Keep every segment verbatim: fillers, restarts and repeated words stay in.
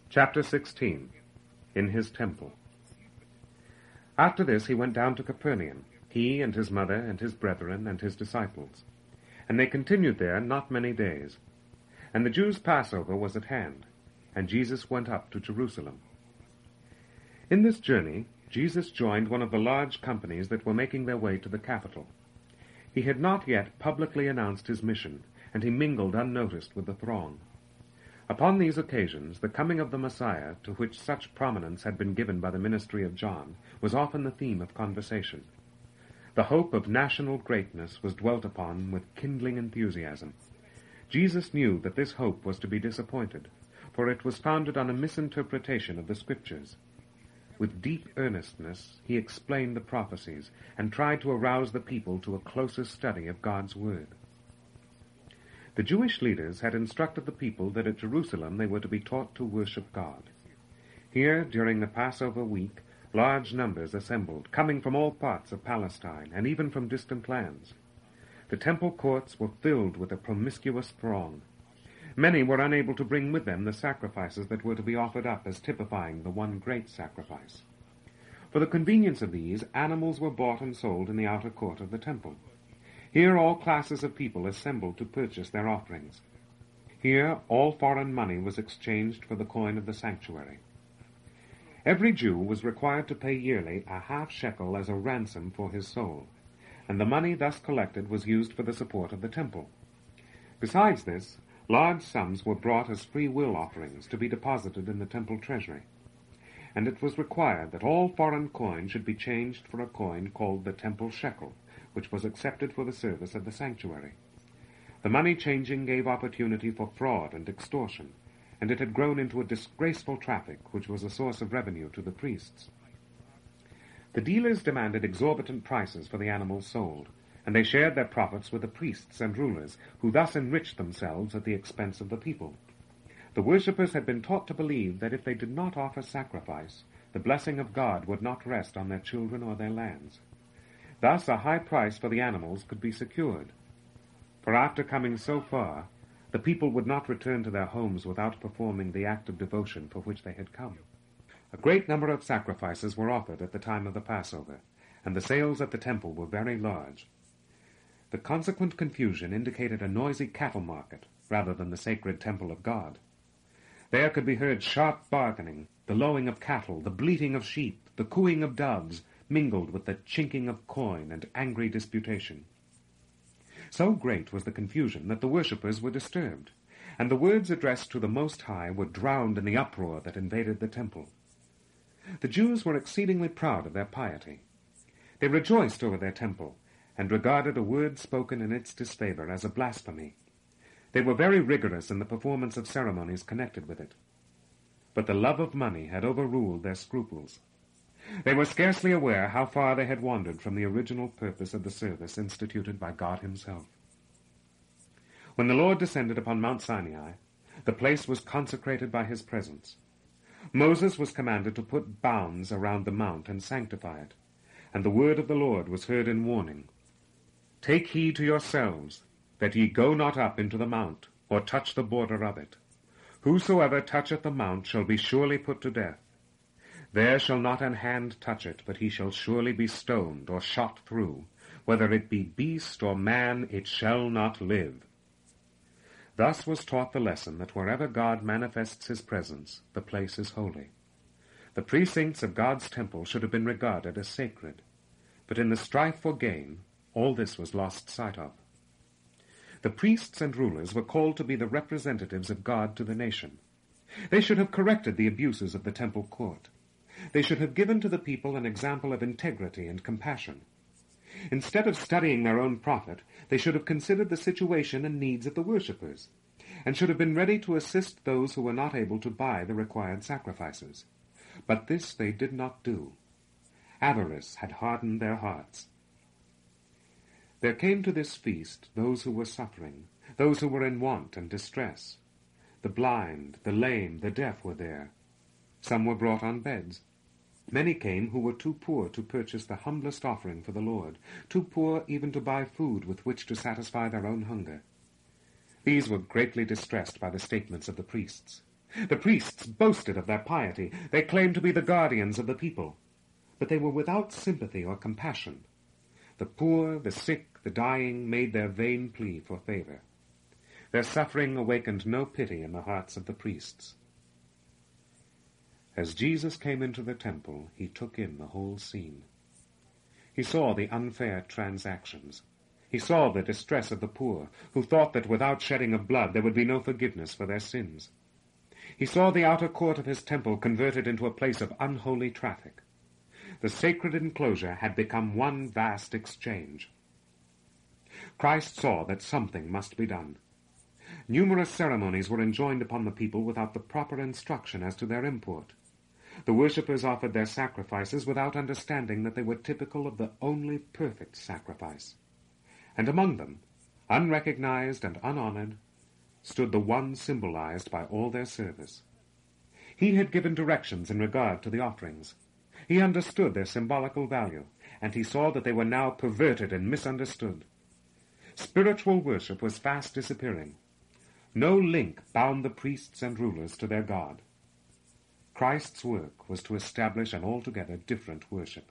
Chapter sixteen. In his temple. After this he went down to Capernaum, he and his mother and his brethren and his disciples. And they continued there not many days. And the Jews' Passover was at hand, and Jesus went up to Jerusalem. In this journey Jesus joined one of the large companies that were making their way to the capital. He had not yet publicly announced his mission, and he mingled unnoticed with the throng. Upon these occasions, the coming of the Messiah, to which such prominence had been given by the ministry of John, was often the theme of conversation. The hope of national greatness was dwelt upon with kindling enthusiasm. Jesus knew that this hope was to be disappointed, for it was founded on a misinterpretation of the Scriptures. With deep earnestness, he explained the prophecies and tried to arouse the people to a closer study of God's Word. The Jewish leaders had instructed the people that at Jerusalem they were to be taught to worship God. Here, during the Passover week, large numbers assembled, coming from all parts of Palestine and even from distant lands. The temple courts were filled with a promiscuous throng. Many were unable to bring with them the sacrifices that were to be offered up as typifying the one great sacrifice. For the convenience of these, animals were bought and sold in the outer court of the temple. Here all classes of people assembled to purchase their offerings. Here all foreign money was exchanged for the coin of the sanctuary. Every Jew was required to pay yearly a half shekel as a ransom for his soul, and the money thus collected was used for the support of the temple. Besides this, large sums were brought as free will offerings to be deposited in the temple treasury, and it was required that all foreign coin should be changed for a coin called the temple shekel, which was accepted for the service of the sanctuary. The money changing gave opportunity for fraud and extortion, and it had grown into a disgraceful traffic which was a source of revenue to the priests. The dealers demanded exorbitant prices for the animals sold, and they shared their profits with the priests and rulers, who thus enriched themselves at the expense of the people. The worshippers had been taught to believe that if they did not offer sacrifice, the blessing of God would not rest on their children or their lands. Thus a high price for the animals could be secured. For after coming so far, the people would not return to their homes without performing the act of devotion for which they had come. A great number of sacrifices were offered at the time of the Passover, and the sales at the temple were very large. The consequent confusion indicated a noisy cattle market rather than the sacred temple of God. There could be heard sharp bargaining, the lowing of cattle, the bleating of sheep, the cooing of doves, mingled with the chinking of coin and angry disputation. So great was the confusion that the worshippers were disturbed, and the words addressed to the Most High were drowned in the uproar that invaded the temple. The Jews were exceedingly proud of their piety. They rejoiced over their temple, and regarded a word spoken in its disfavor as a blasphemy. They were very rigorous in the performance of ceremonies connected with it. But the love of money had overruled their scruples. They were scarcely aware how far they had wandered from the original purpose of the service instituted by God himself. When the Lord descended upon Mount Sinai, the place was consecrated by his presence. Moses was commanded to put bounds around the mount and sanctify it, and the word of the Lord was heard in warning. Take heed to yourselves, that ye go not up into the mount, or touch the border of it. Whosoever toucheth the mount shall be surely put to death. There shall not an hand touch it, but he shall surely be stoned or shot through. Whether it be beast or man, it shall not live. Thus was taught the lesson that wherever God manifests his presence, the place is holy. The precincts of God's temple should have been regarded as sacred, but in the strife for gain, all this was lost sight of. The priests and rulers were called to be the representatives of God to the nation. They should have corrected the abuses of the temple court. They should have given to the people an example of integrity and compassion. Instead of studying their own profit, they should have considered the situation and needs of the worshippers, and should have been ready to assist those who were not able to buy the required sacrifices. But this they did not do. Avarice had hardened their hearts. There came to this feast those who were suffering, those who were in want and distress. The blind, the lame, the deaf were there. Some were brought on beds. Many came who were too poor to purchase the humblest offering for the Lord, too poor even to buy food with which to satisfy their own hunger. These were greatly distressed by the statements of the priests. The priests boasted of their piety. They claimed to be the guardians of the people. But they were without sympathy or compassion. The poor, the sick, the dying made their vain plea for favor. Their suffering awakened no pity in the hearts of the priests. As Jesus came into the temple, he took in the whole scene. He saw the unfair transactions. He saw the distress of the poor, who thought that without shedding of blood there would be no forgiveness for their sins. He saw the outer court of his temple converted into a place of unholy traffic. The sacred enclosure had become one vast exchange. Christ saw that something must be done. Numerous ceremonies were enjoined upon the people without the proper instruction as to their import. The worshippers offered their sacrifices without understanding that they were typical of the only perfect sacrifice. And among them, unrecognized and unhonored, stood the one symbolized by all their service. He had given directions in regard to the offerings. He understood their symbolical value, and he saw that they were now perverted and misunderstood. Spiritual worship was fast disappearing. No link bound the priests and rulers to their God. Christ's work was to establish an altogether different worship.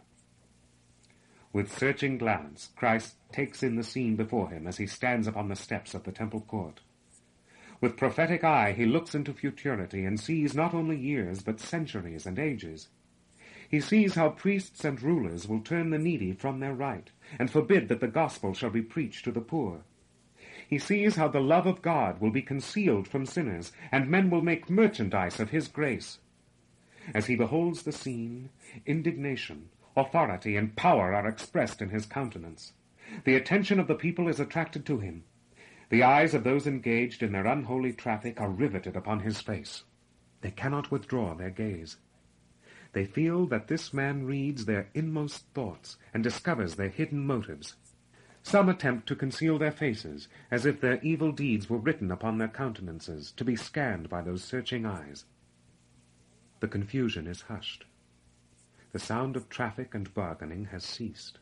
With searching glance, Christ takes in the scene before him as he stands upon the steps of the temple court. With prophetic eye, he looks into futurity and sees not only years, but centuries and ages. He sees how priests and rulers will turn the needy from their right, and forbid that the gospel shall be preached to the poor. He sees how the love of God will be concealed from sinners, and men will make merchandise of his grace. As he beholds the scene, indignation, authority, and power are expressed in his countenance. The attention of the people is attracted to him. The eyes of those engaged in their unholy traffic are riveted upon his face. They cannot withdraw their gaze. They feel that this man reads their inmost thoughts and discovers their hidden motives. Some attempt to conceal their faces, as if their evil deeds were written upon their countenances, to be scanned by those searching eyes. The confusion is hushed. The sound of traffic and bargaining has ceased.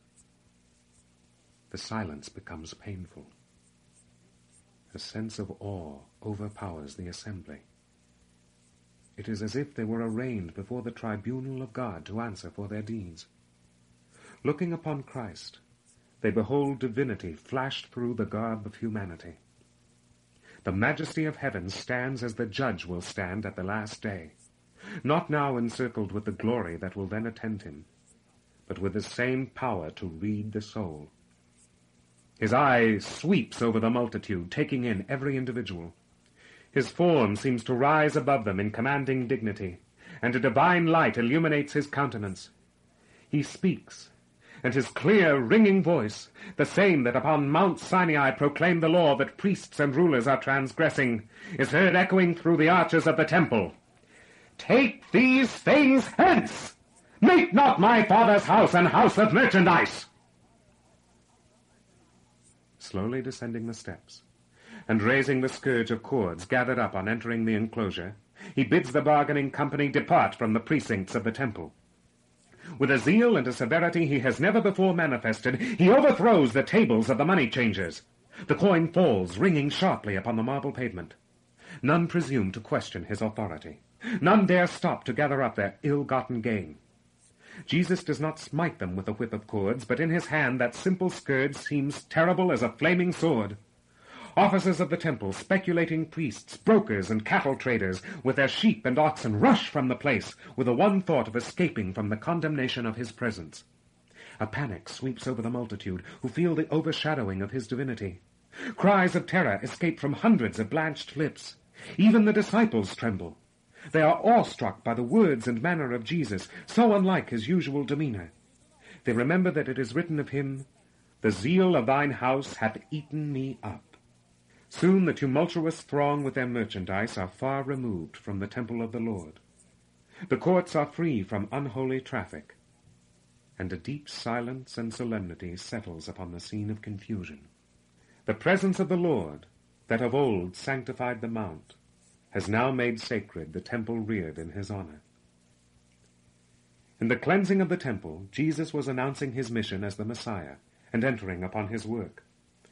The silence becomes painful. A sense of awe overpowers the assembly. It is as if they were arraigned before the tribunal of God to answer for their deeds. Looking upon Christ, they behold divinity flashed through the garb of humanity. The majesty of heaven stands as the judge will stand at the last day, not now encircled with the glory that will then attend him, but with the same power to read the soul. His eye sweeps over the multitude, taking in every individual. His form seems to rise above them in commanding dignity, and a divine light illuminates his countenance. He speaks, and his clear, ringing voice, the same that upon Mount Sinai proclaimed the law that priests and rulers are transgressing, is heard echoing through the arches of the temple. "Take these things hence! Make not my Father's house an house of merchandise!" Slowly descending the steps, and raising the scourge of cords gathered up on entering the enclosure, he bids the bargaining company depart from the precincts of the temple. With a zeal and a severity he has never before manifested, he overthrows the tables of the money changers. The coin falls, ringing sharply upon the marble pavement. None presume to question his authority. None dare stop to gather up their ill-gotten gain. Jesus does not smite them with a whip of cords, but in his hand that simple scourge seems terrible as a flaming sword. Officers of the temple, speculating priests, brokers, and cattle traders, with their sheep and oxen, rush from the place with the one thought of escaping from the condemnation of his presence. A panic sweeps over the multitude, who feel the overshadowing of his divinity. Cries of terror escape from hundreds of blanched lips. Even the disciples tremble. They are awestruck by the words and manner of Jesus, so unlike his usual demeanor. They remember that it is written of him, "The zeal of thine house hath eaten me up." Soon the tumultuous throng with their merchandise are far removed from the temple of the Lord. The courts are free from unholy traffic, and a deep silence and solemnity settles upon the scene of confusion. The presence of the Lord, that of old sanctified the mount, has now made sacred the temple reared in his honor. In the cleansing of the temple, Jesus was announcing his mission as the Messiah and entering upon his work.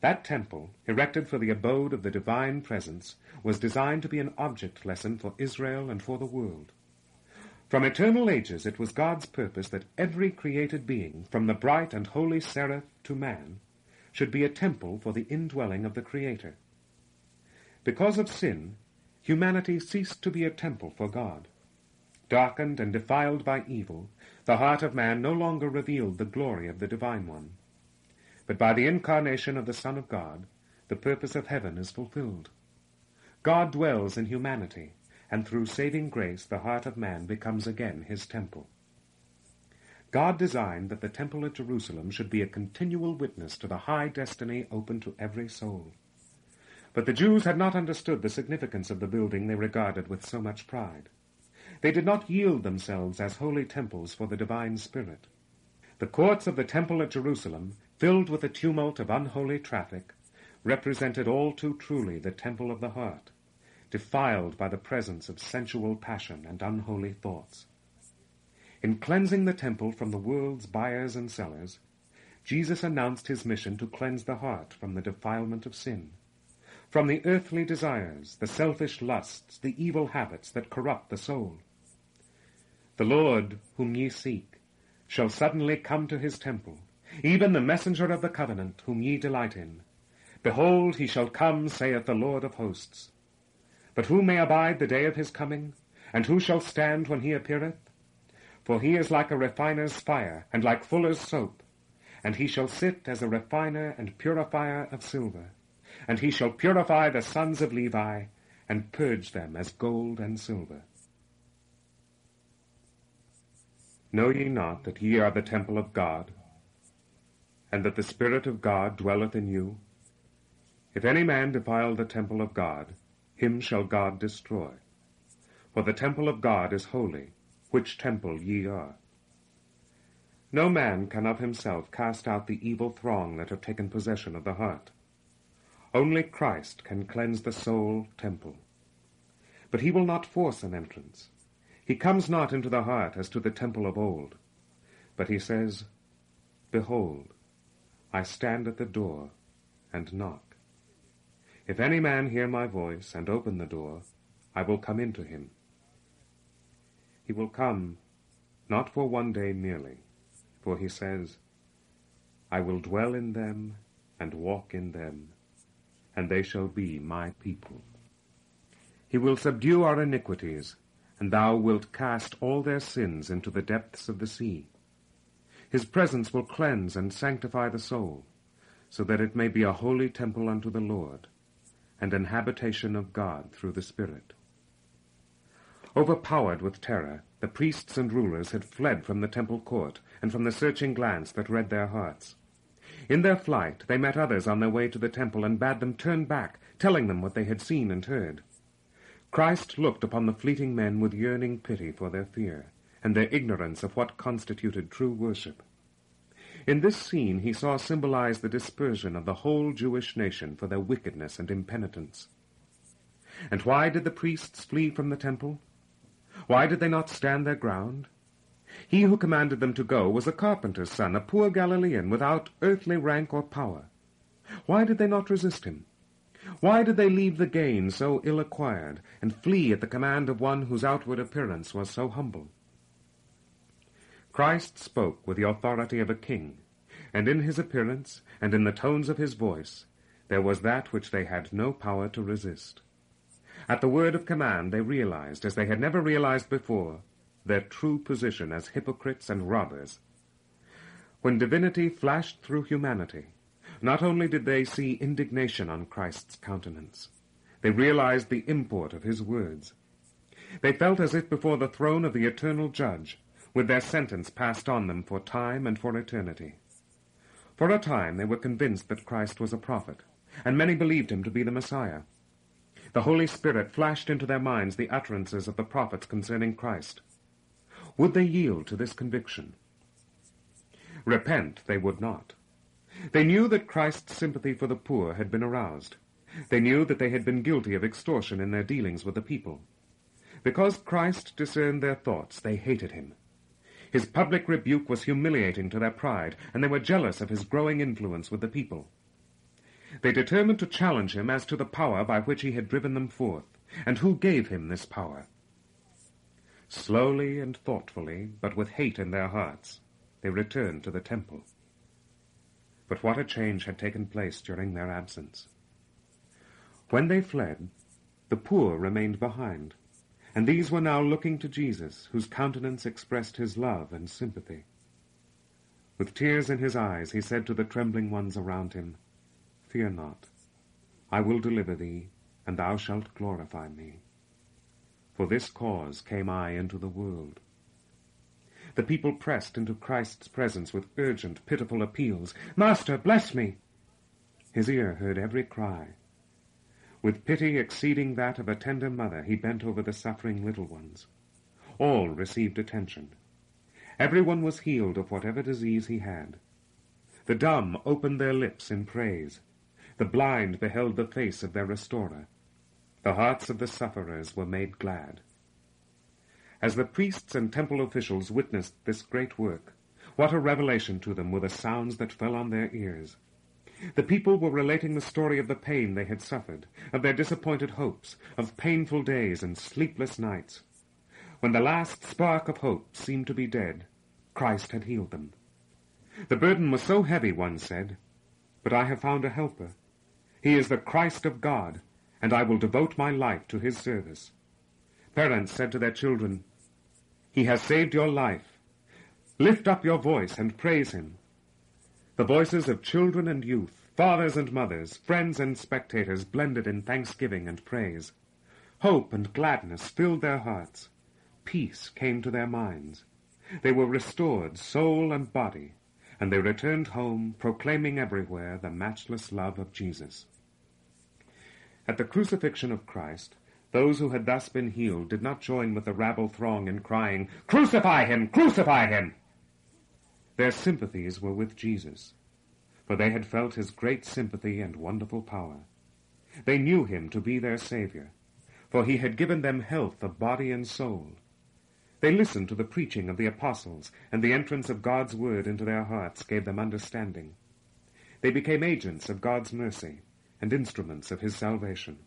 That temple, erected for the abode of the divine presence, was designed to be an object lesson for Israel and for the world. From eternal ages it was God's purpose that every created being, from the bright and holy seraph to man, should be a temple for the indwelling of the Creator. Because of sin, humanity ceased to be a temple for God. Darkened and defiled by evil, the heart of man no longer revealed the glory of the Divine One. But by the incarnation of the Son of God, the purpose of heaven is fulfilled. God dwells in humanity, and through saving grace the heart of man becomes again his temple. God designed that the temple at Jerusalem should be a continual witness to the high destiny open to every soul. But the Jews had not understood the significance of the building they regarded with so much pride. They did not yield themselves as holy temples for the divine Spirit. The courts of the temple at Jerusalem, filled with the tumult of unholy traffic, represented all too truly the temple of the heart, defiled by the presence of sensual passion and unholy thoughts. In cleansing the temple from the world's buyers and sellers, Jesus announced his mission to cleanse the heart from the defilement of sin, from the earthly desires, the selfish lusts, the evil habits that corrupt the soul. The Lord, whom ye seek, shall suddenly come to his temple, even the messenger of the covenant, whom ye delight in. Behold, he shall come, saith the Lord of hosts. But who may abide the day of his coming? And who shall stand when he appeareth? For he is like a refiner's fire, and like fuller's soap. And he shall sit as a refiner and purifier of silver. And he shall purify the sons of Levi, and purge them as gold and silver. Know ye not that ye are the temple of God, and that the Spirit of God dwelleth in you? If any man defile the temple of God, him shall God destroy. For the temple of God is holy, which temple ye are. No man can of himself cast out the evil throng that have taken possession of the heart. Only Christ can cleanse the soul temple. But he will not force an entrance. He comes not into the heart as to the temple of old, but he says, Behold, I stand at the door and knock. If any man hear my voice and open the door, I will come into him. He will come, not for one day merely, for he says, I will dwell in them and walk in them, and they shall be my people. He will subdue our iniquities, and thou wilt cast all their sins into the depths of the sea. His presence will cleanse and sanctify the soul, so that it may be a holy temple unto the Lord, and an habitation of God through the Spirit. Overpowered with terror, the priests and rulers had fled from the temple court and from the searching glance that read their hearts. In their flight they met others on their way to the temple and bade them turn back, telling them what they had seen and heard. Christ looked upon the fleeting men with yearning pity for their fear, and their ignorance of what constituted true worship. In this scene he saw symbolized the dispersion of the whole Jewish nation for their wickedness and impenitence. And why did the priests flee from the temple? Why did they not stand their ground? He who commanded them to go was a carpenter's son, a poor Galilean, without earthly rank or power. Why did they not resist him? Why did they leave the gain so ill-acquired, and flee at the command of one whose outward appearance was so humble? Christ spoke with the authority of a king, and in his appearance, and in the tones of his voice, there was that which they had no power to resist. At the word of command they realized, as they had never realized before, their true position as hypocrites and robbers. When divinity flashed through humanity, not only did they see indignation on Christ's countenance, they realized the import of his words. They felt as if before the throne of the eternal judge, with their sentence passed on them for time and for eternity. For a time they were convinced that Christ was a prophet, and many believed him to be the Messiah. The Holy Spirit flashed into their minds the utterances of the prophets concerning Christ. Would they yield to this conviction? Repent they would not. They knew that Christ's sympathy for the poor had been aroused. They knew that they had been guilty of extortion in their dealings with the people. Because Christ discerned their thoughts, they hated him. His public rebuke was humiliating to their pride, and they were jealous of his growing influence with the people. They determined to challenge him as to the power by which he had driven them forth, and who gave him this power. Slowly and thoughtfully, but with hate in their hearts, they returned to the temple. But what a change had taken place during their absence. When they fled, the poor remained behind, and these were now looking to Jesus, whose countenance expressed his love and sympathy. With tears in his eyes, he said to the trembling ones around him, "Fear not. I will deliver thee, and thou shalt glorify me. For this cause came I into the world." The people pressed into Christ's presence with urgent, pitiful appeals. "Master, bless me!" His ear heard every cry. With pity exceeding that of a tender mother, he bent over the suffering little ones. All received attention. Everyone was healed of whatever disease he had. The dumb opened their lips in praise. The blind beheld the face of their restorer. The hearts of the sufferers were made glad. As the priests and temple officials witnessed this great work, what a revelation to them were the sounds that fell on their ears. The people were relating the story of the pain they had suffered, of their disappointed hopes, of painful days and sleepless nights. When the last spark of hope seemed to be dead, Christ had healed them. The burden was so heavy, one said, "But I have found a helper. He is the Christ of God, and I will devote my life to his service." Parents said to their children, "He has saved your life. Lift up your voice and praise him." The voices of children and youth, fathers and mothers, friends and spectators blended in thanksgiving and praise. Hope and gladness filled their hearts. Peace came to their minds. They were restored, soul and body, and they returned home, proclaiming everywhere the matchless love of Jesus. At the crucifixion of Christ, those who had thus been healed did not join with the rabble throng in crying, "Crucify him! Crucify him!" Their sympathies were with Jesus, for they had felt his great sympathy and wonderful power. They knew him to be their Savior, for he had given them health of body and soul. They listened to the preaching of the apostles, and the entrance of God's word into their hearts gave them understanding. They became agents of God's mercy and instruments of his salvation.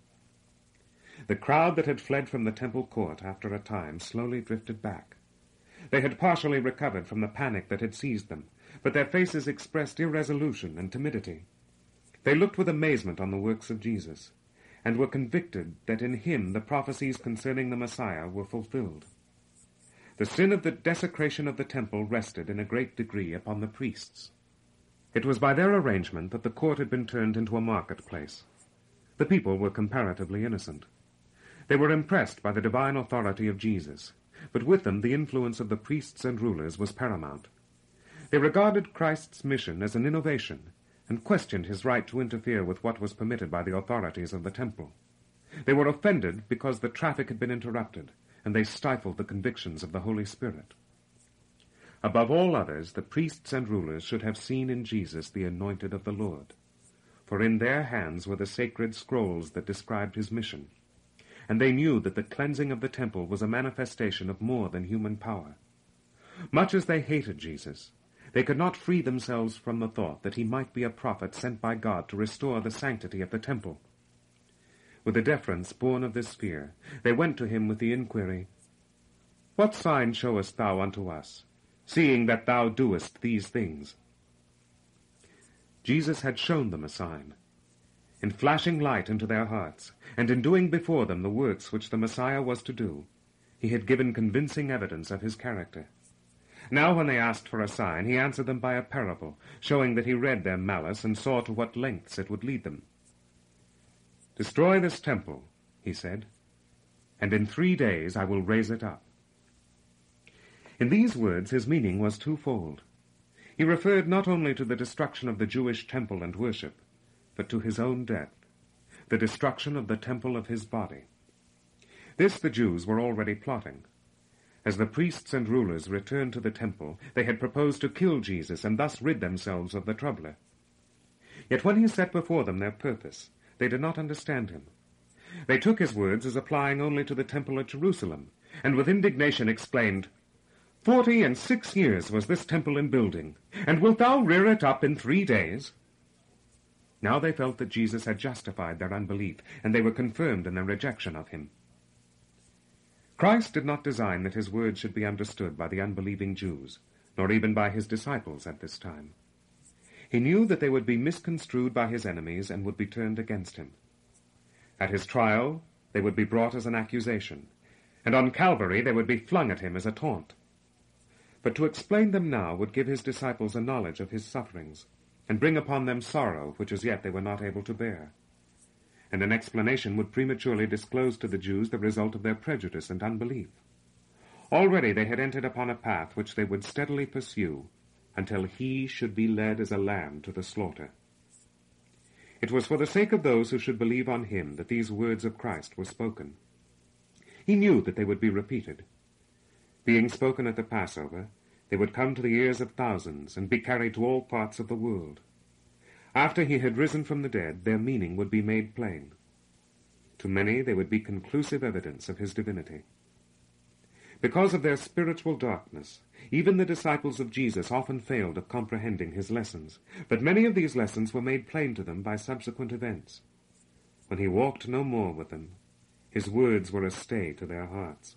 The crowd that had fled from the temple court after a time slowly drifted back. They had partially recovered from the panic that had seized them, but their faces expressed irresolution and timidity. They looked with amazement on the works of Jesus, and were convicted that in him the prophecies concerning the Messiah were fulfilled. The sin of the desecration of the temple rested in a great degree upon the priests. It was by their arrangement that the court had been turned into a marketplace. The people were comparatively innocent. They were impressed by the divine authority of Jesus, but with them the influence of the priests and rulers was paramount. They regarded Christ's mission as an innovation, and questioned his right to interfere with what was permitted by the authorities of the temple. They were offended because the traffic had been interrupted, and they stifled the convictions of the Holy Spirit. Above all others, the priests and rulers should have seen in Jesus the anointed of the Lord, for in their hands were the sacred scrolls that described his mission, and they knew that the cleansing of the temple was a manifestation of more than human power. Much as they hated Jesus, they could not free themselves from the thought that he might be a prophet sent by God to restore the sanctity of the temple. With a deference born of this fear, they went to him with the inquiry, "What sign showest thou unto us, seeing that thou doest these things?" Jesus had shown them a sign. In flashing light into their hearts, and in doing before them the works which the Messiah was to do, he had given convincing evidence of his character. Now when they asked for a sign, he answered them by a parable, showing that he read their malice and saw to what lengths it would lead them. "Destroy this temple," he said, "and in three days I will raise it up." In these words his meaning was twofold. He referred not only to the destruction of the Jewish temple and worship, but to his own death, the destruction of the temple of his body. This the Jews were already plotting. As the priests and rulers returned to the temple, they had proposed to kill Jesus and thus rid themselves of the troubler. Yet when he set before them their purpose, they did not understand him. They took his words as applying only to the temple at Jerusalem, and with indignation exclaimed, "Forty and six years was this temple in building, and wilt thou rear it up in three days?" Now they felt that Jesus had justified their unbelief, and they were confirmed in their rejection of him. Christ did not design that his words should be understood by the unbelieving Jews, nor even by his disciples at this time. He knew that they would be misconstrued by his enemies and would be turned against him. At his trial, they would be brought as an accusation, and on Calvary they would be flung at him as a taunt. But to explain them now would give his disciples a knowledge of his sufferings, and bring upon them sorrow which as yet they were not able to bear. And an explanation would prematurely disclose to the Jews the result of their prejudice and unbelief. Already they had entered upon a path which they would steadily pursue until he should be led as a lamb to the slaughter. It was for the sake of those who should believe on him that these words of Christ were spoken. He knew that they would be repeated. Being spoken at the Passover, they would come to the ears of thousands and be carried to all parts of the world. After he had risen from the dead, their meaning would be made plain. To many they would be conclusive evidence of his divinity. Because of their spiritual darkness, even the disciples of Jesus often failed of comprehending his lessons, but many of these lessons were made plain to them by subsequent events. When he walked no more with them, his words were a stay to their hearts.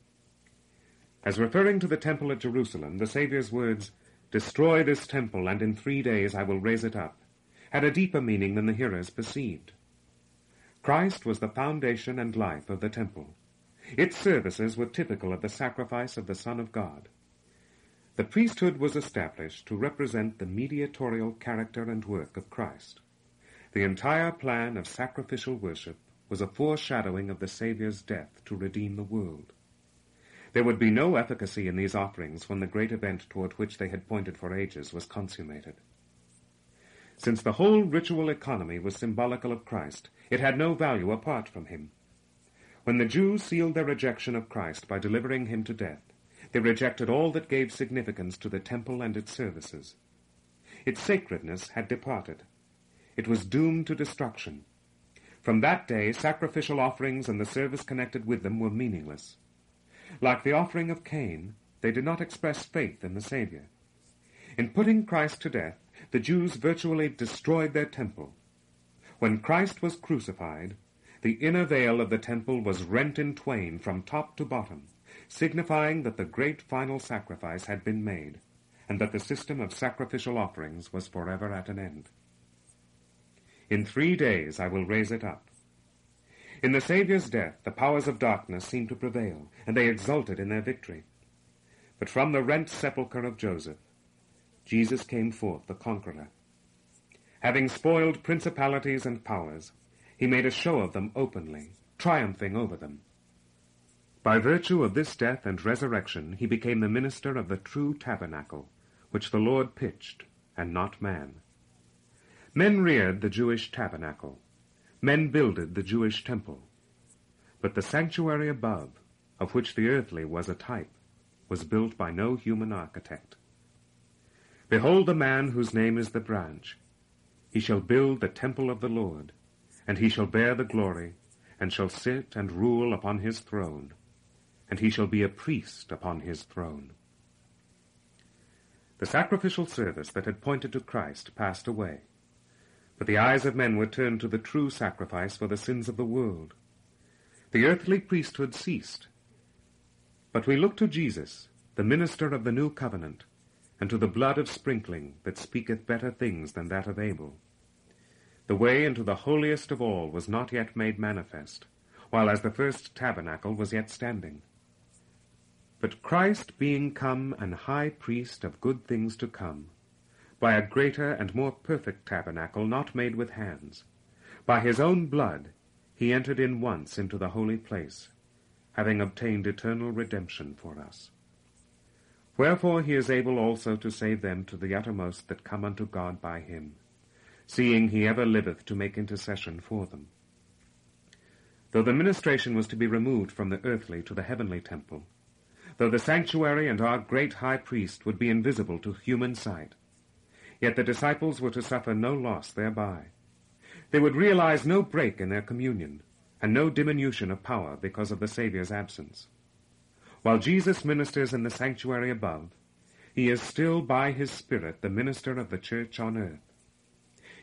As referring to the temple at Jerusalem, the Saviour's words, "Destroy this temple, and in three days I will raise it up," had a deeper meaning than the hearers perceived. Christ was the foundation and life of the temple. Its services were typical of the sacrifice of the Son of God. The priesthood was established to represent the mediatorial character and work of Christ. The entire plan of sacrificial worship was a foreshadowing of the Saviour's death to redeem the world. There would be no efficacy in these offerings when the great event toward which they had pointed for ages was consummated. Since the whole ritual economy was symbolical of Christ, it had no value apart from him. When the Jews sealed their rejection of Christ by delivering him to death, they rejected all that gave significance to the temple and its services. Its sacredness had departed. It was doomed to destruction. From that day, sacrificial offerings and the service connected with them were meaningless. Like the offering of Cain, they did not express faith in the Savior. In putting Christ to death, the Jews virtually destroyed their temple. When Christ was crucified, the inner veil of the temple was rent in twain from top to bottom, signifying that the great final sacrifice had been made, and that the system of sacrificial offerings was forever at an end. In three days I will raise it up. In the Saviour's death, the powers of darkness seemed to prevail, and they exulted in their victory. But from the rent sepulchre of Joseph, Jesus came forth the conqueror. Having spoiled principalities and powers, he made a show of them openly, triumphing over them. By virtue of this death and resurrection, he became the minister of the true tabernacle, which the Lord pitched, and not man. Men reared the Jewish tabernacle. Men builded the Jewish temple. But the sanctuary above, of which the earthly was a type, was built by no human architect. Behold the man whose name is the branch. He shall build the temple of the Lord, and he shall bear the glory, and shall sit and rule upon his throne, and he shall be a priest upon his throne. The sacrificial service that had pointed to Christ passed away, but the eyes of men were turned to the true sacrifice for the sins of the world. The earthly priesthood ceased, but we look to Jesus, the minister of the new covenant, and to the blood of sprinkling that speaketh better things than that of Abel. The way into the holiest of all was not yet made manifest, while as the first tabernacle was yet standing. But Christ being come an high priest of good things to come, by a greater and more perfect tabernacle not made with hands, by his own blood he entered in once into the holy place, having obtained eternal redemption for us. Wherefore he is able also to save them to the uttermost that come unto God by him, seeing he ever liveth to make intercession for them. Though the ministration was to be removed from the earthly to the heavenly temple, though the sanctuary and our great high priest would be invisible to human sight, yet the disciples were to suffer no loss thereby. They would realize no break in their communion, and no diminution of power because of the Saviour's absence. While Jesus ministers in the sanctuary above, he is still by his Spirit the minister of the church on earth.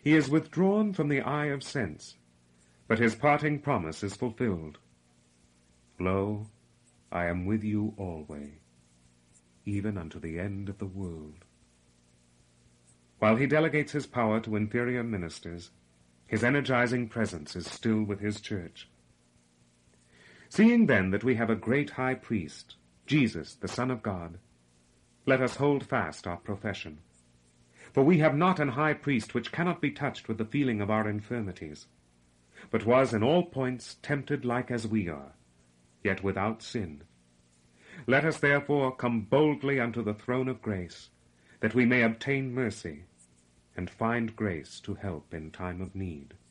He is withdrawn from the eye of sense, but his parting promise is fulfilled. Lo, I am with you alway, even unto the end of the world. While he delegates his power to inferior ministers, his energizing presence is still with his church. Seeing then that we have a great high priest, Jesus, the Son of God, let us hold fast our profession. For we have not an high priest which cannot be touched with the feeling of our infirmities, but was in all points tempted like as we are, yet without sin. Let us therefore come boldly unto the throne of grace, that we may obtain mercy, and find grace to help in time of need.